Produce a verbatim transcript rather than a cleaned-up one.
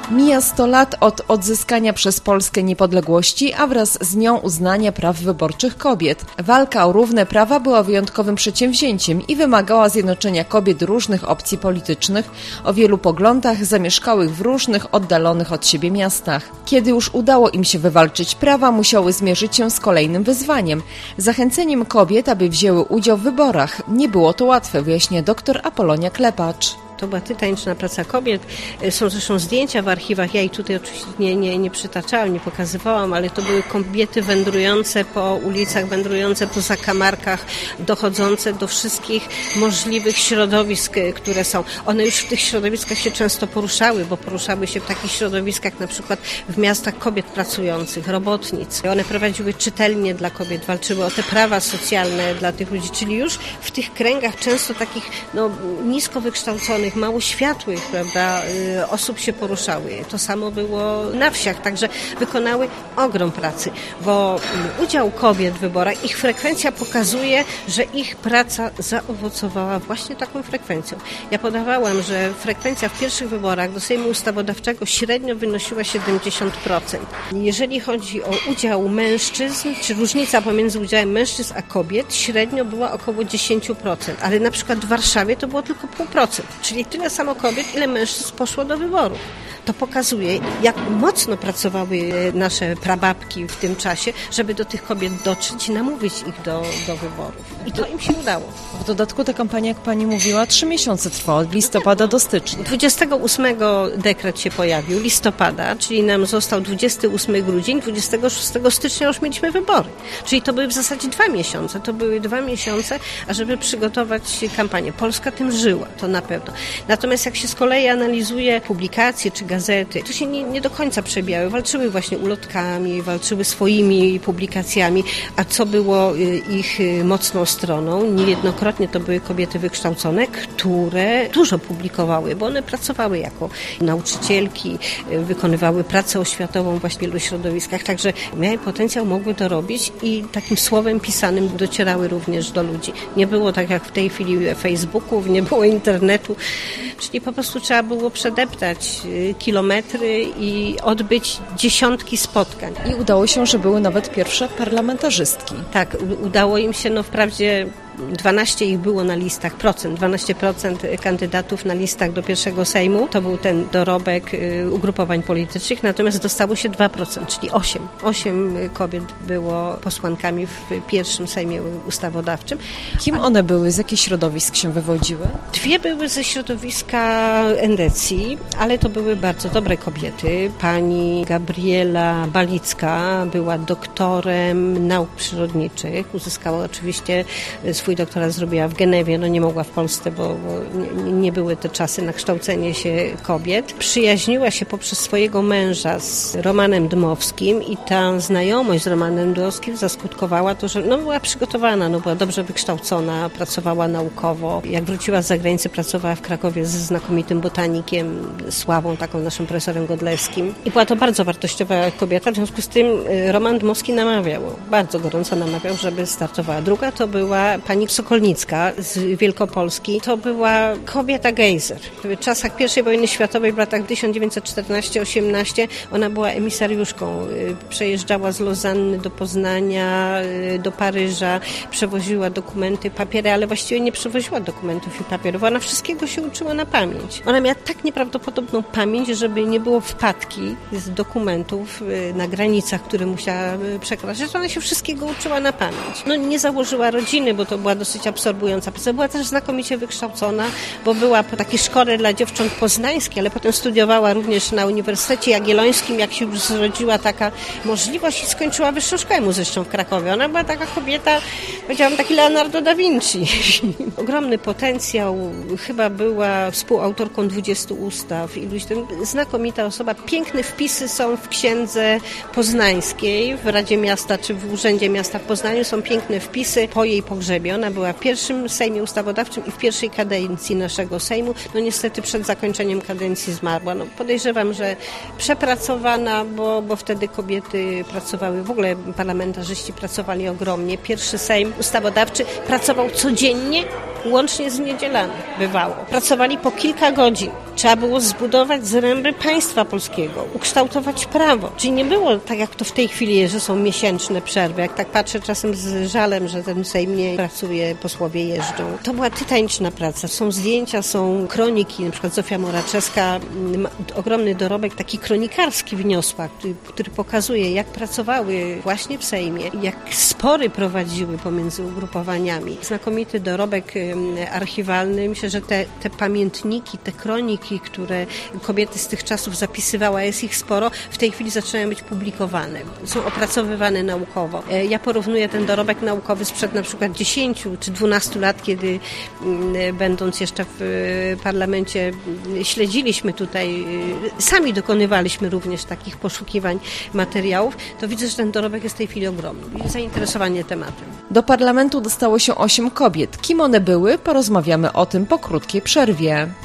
Mija sto lat od odzyskania przez Polskę niepodległości, a wraz z nią uznania praw wyborczych kobiet. Walka o równe prawa była wyjątkowym przedsięwzięciem i wymagała zjednoczenia kobiet różnych opcji politycznych, o wielu poglądach, zamieszkałych w różnych, oddalonych od siebie miastach. Kiedy już udało im się wywalczyć prawa, musiały zmierzyć się z kolejnym wyzwaniem – zachęceniem kobiet, aby wzięły udział w wyborach. Nie było to łatwe, wyjaśnia dr Apolonia Klepacz. To była tytaniczna praca kobiet. Są zresztą zdjęcia w archiwach. Ja ich tutaj oczywiście nie, nie, nie przytaczałam, nie pokazywałam, ale to były kobiety wędrujące po ulicach, wędrujące po zakamarkach, dochodzące do wszystkich możliwych środowisk, które są. One już w tych środowiskach się często poruszały, bo poruszały się w takich środowiskach, na przykład w miastach kobiet pracujących, robotnic. One prowadziły czytelnie dla kobiet, walczyły o te prawa socjalne dla tych ludzi, czyli już w tych kręgach często takich no, nisko wykształconych, mało światłych, prawda, osób się poruszały. To samo było na wsiach, także wykonały ogrom pracy, bo udział kobiet w wyborach, ich frekwencja pokazuje, że ich praca zaowocowała właśnie taką frekwencją. Ja podawałam, że frekwencja w pierwszych wyborach do Sejmu Ustawodawczego średnio wynosiła siedemdziesiąt procent. Jeżeli chodzi o udział mężczyzn, czy różnica pomiędzy udziałem mężczyzn a kobiet, średnio była około dziesięć procent, ale na przykład w Warszawie to było tylko pół procent. Czyli tyle samo kobiet, ile mężczyzn poszło do wyborów. To pokazuje, jak mocno pracowały nasze prababki w tym czasie, żeby do tych kobiet dotrzeć i namówić ich do, do wyborów. I to im się udało. W dodatku ta kampania, jak pani mówiła, trzy miesiące trwała, od listopada do stycznia. dwudziestego ósmego dekret się pojawił, listopada, czyli nam został dwudziesty ósmy grudzień, dwudziestego szóstego stycznia już mieliśmy wybory. Czyli to były w zasadzie dwa miesiące. To były dwa miesiące, ażeby przygotować kampanię. Polska tym żyła, to na pewno. Natomiast jak się z kolei analizuje publikacje czy gazety, to się nie, nie do końca przebijały. Walczyły właśnie ulotkami, walczyły swoimi publikacjami, a co było ich mocną stroną? Niejednokrotnie to były kobiety wykształcone, które dużo publikowały, bo one pracowały jako nauczycielki, wykonywały pracę oświatową właśnie w wielu środowiskach, także miały potencjał, mogły to robić i takim słowem pisanym docierały również do ludzi. Nie było tak jak w tej chwili Facebooków, nie było internetu, czyli po prostu trzeba było przedeptać kilometry i odbyć dziesiątki spotkań. I udało się, że były nawet pierwsze parlamentarzystki. Tak, udało im się, no wprawdzie dwanaście ich było na listach, procent, dwanaście procent kandydatów na listach do pierwszego Sejmu. To był ten dorobek ugrupowań politycznych, natomiast dostało się dwa procent, czyli osiem. osiem kobiet było posłankami w pierwszym Sejmie Ustawodawczym. Kim one były? Z jakich środowisk się wywodziły? Dwie były ze środowiska endecji, ale to były bardzo dobre kobiety. Pani Gabriela Balicka była doktorem nauk przyrodniczych. Uzyskała oczywiście swój doktorat zrobiła w Genewie, no nie mogła w Polsce, bo, bo nie, nie były te czasy na kształcenie się kobiet. Przyjaźniła się poprzez swojego męża z Romanem Dmowskim i ta znajomość z Romanem Dmowskim zaskutkowała to, że no była przygotowana, no była dobrze wykształcona, pracowała naukowo. Jak wróciła z zagranicy, pracowała w Krakowie ze znakomitym botanikiem, Sławą, taką naszym profesorem Godlewskim. I była to bardzo wartościowa kobieta, w związku z tym Roman Dmowski namawiał, bardzo gorąco namawiał, żeby startowała. Druga to była pani Sokolnicka z Wielkopolski. To była kobieta gejzer. W czasach pierwszej wojny światowej, w latach tysiąc dziewięćset czternaście osiemnaście, ona była emisariuszką. Przejeżdżała z Lozanny do Poznania, do Paryża, przewoziła dokumenty, papiery, ale właściwie nie przewoziła dokumentów i papierów. Ona wszystkiego się uczyła na pamięć. Ona miała tak nieprawdopodobną pamięć, żeby nie było wpadki z dokumentów na granicach, które musiała przekraczać. Ona się wszystkiego uczyła na pamięć. No nie założyła rodziny, bo to była dosyć absorbująca praca. Była też znakomicie wykształcona, bo była po takiej szkole dla dziewcząt poznańskiej, ale potem studiowała również na Uniwersytecie Jagiellońskim, jak się już zrodziła taka możliwość i skończyła Wyższą Szkołę Muzyczną w Krakowie. Ona była taka kobieta, powiedziałam, taki Leonardo da Vinci. Ogromny potencjał. Chyba była współautorką dwudziestu ustaw. Iluś tam znakomita osoba. Piękne wpisy są w Księdze Poznańskiej, w Radzie Miasta czy w Urzędzie Miasta w Poznaniu są piękne wpisy po jej pogrzebie. Ona była w pierwszym Sejmie Ustawodawczym i w pierwszej kadencji naszego Sejmu. No niestety przed zakończeniem kadencji zmarła. No podejrzewam, że przepracowana, bo, bo wtedy kobiety pracowały, w ogóle parlamentarzyści pracowali ogromnie. Pierwszy Sejm Ustawodawczy pracował codziennie łącznie z niedzielami bywało. Pracowali po kilka godzin. Trzeba było zbudować zręby państwa polskiego, ukształtować prawo. Czyli nie było tak, jak to w tej chwili jest, że są miesięczne przerwy. Jak tak patrzę czasem z żalem, że ten Sejm nie pracuje, posłowie jeżdżą. To była tytaniczna praca. Są zdjęcia, są kroniki. Na przykład Zofia Moraczewska ma ogromny dorobek taki kronikarski wniosła, który, który pokazuje, jak pracowały właśnie w Sejmie, jak spory prowadziły pomiędzy ugrupowaniami. Znakomity dorobek archiwalny. Myślę, że te, te pamiętniki, te kroniki, które kobiety z tych czasów zapisywała, jest ich sporo, w tej chwili zaczynają być publikowane. Są opracowywane naukowo. Ja porównuję ten dorobek naukowy sprzed na przykład dziesięciu czy dwunastu lat, kiedy będąc jeszcze w parlamencie śledziliśmy tutaj, sami dokonywaliśmy również takich poszukiwań materiałów, to widzę, że ten dorobek jest w tej chwili ogromny. Jest zainteresowanie tematem. Do parlamentu dostało się osiem kobiet. Kim one były? Porozmawiamy o tym po krótkiej przerwie.